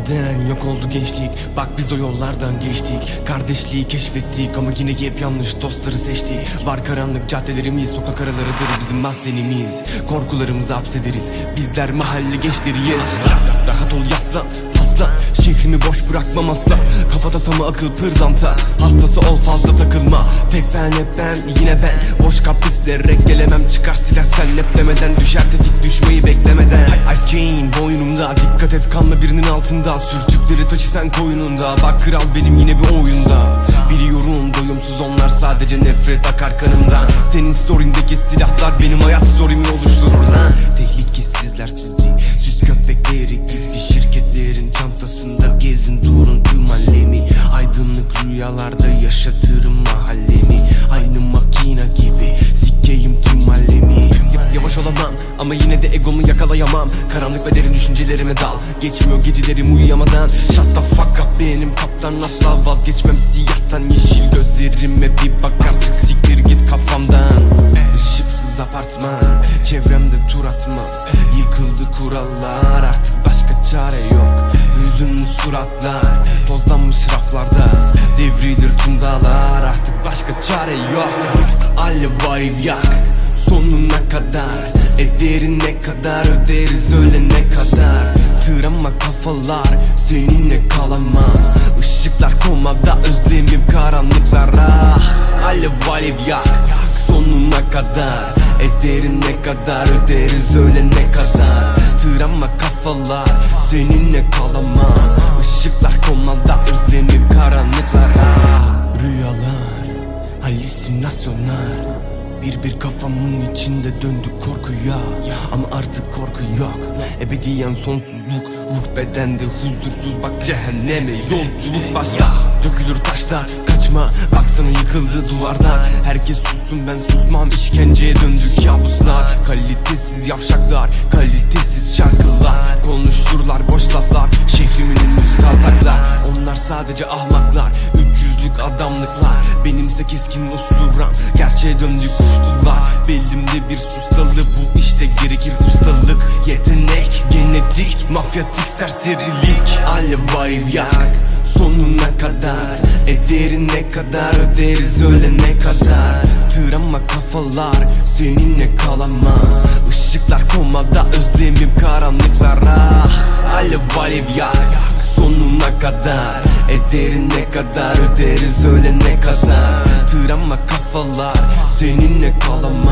Birden yok oldu gençlik. Bak biz o yollardan geçtik. Kardeşliği keşfettik ama yine hep yanlış dostları seçtik. Var karanlık caddelerimiz, sokak aralarıdır bizim mahzenimiz. Korkularımızı hapsederiz, bizler mahalle gençleriyiz. Rahat ol yaslan, aslan, şehrimi boş bırakmam asla. Kafada sama akıl pırlanta, hastası ol fazla takılma. Tek ben hep ben, yine ben. Boş kaprislere gelemem, çıkar silah sen neplemeden. Düşer tetik düşmeyi beklemeden. Ice chain boynumda, dikkat et kanla birinin altında. Sürtükleri taşı sen koynunda. Bak kral benim yine bir oyunda. Biliyorum doyumsuz onlar, sadece nefret akar kanımdan. Senin story'ndeki silahlar benim hayat story'mi oluşturur lan. Tehlikesizler sizi, süs köpekleri gibi şirketlerin çantasında gezin durun tüm alemi. Aydınlık rüyalarda yaşatırım mahallemi. Aynı makina gibi sikeyim tüm alemi. Yavaş olamam ama yine de egomu yakalayamam. Karanlık ve derin düşüncelerime dal, geçmiyor gecelerim uyuyamadan. Shut the fuck up benim kaptan, asla vazgeçmem siyahtan. Yeşil gözlerime bir bak artık, siktir git kafamdan. Işıksız apartman, çevremde tur atma. Yıkıldı kurallar, artık başka çare yok. Hüzünlü suratlar, tozlanmış raflarda. Devrilir tüm dağlar, artık başka çare yok. Alev yak, sonuna kadar. Ederin ne kadar, öderiz ölene kadar. Tırama kafalar, seninle kalamam. Işıklar komada, özlemim karanlıklara. Alev yak, sonuna kadar. Ederin ne kadar, öderiz ölene kadar. Tırama kafalar, seninle kalamam. Işıklar komada, özlemim karanlıklara. Rüyalar, halüsinasyonlar. Bir kafamın içinde döndü korkuya. Ama artık korku yok. Ebediyen sonsuzluk, ruh bedende huzursuz. Bak cehenneme yolculuk başla. Dökülür taşlar, kaçma. Baksana yıkıldı duvarlar. Herkes sussun ben susmam, işkenceye döndük kabuslar. Kalitesiz yavşaklar, kalitesiz şarkılar. Konuşturlar boş laflar, şehrimin ünlü kaltaklar. Onlar sadece ahmaklar, 300'lük adamlıklar. Benimse keskin usturam, gerçeğe döndük kuştular. Belimde bir sustalı, bu işte gerekir ustalık. Yetenek, genetik, mafyatik serserilik. Alev yak, sonuna kadar. Ederin ne kadar, öderiz ölene kadar. Tırama kafalar, seninle kalamam. Işıklar komada, özlemim karanlıklara. Alev yak, sonuna kadar. Ederin ne kadar, öderiz ölene kadar. Tırama kafalar, seninle kalamam.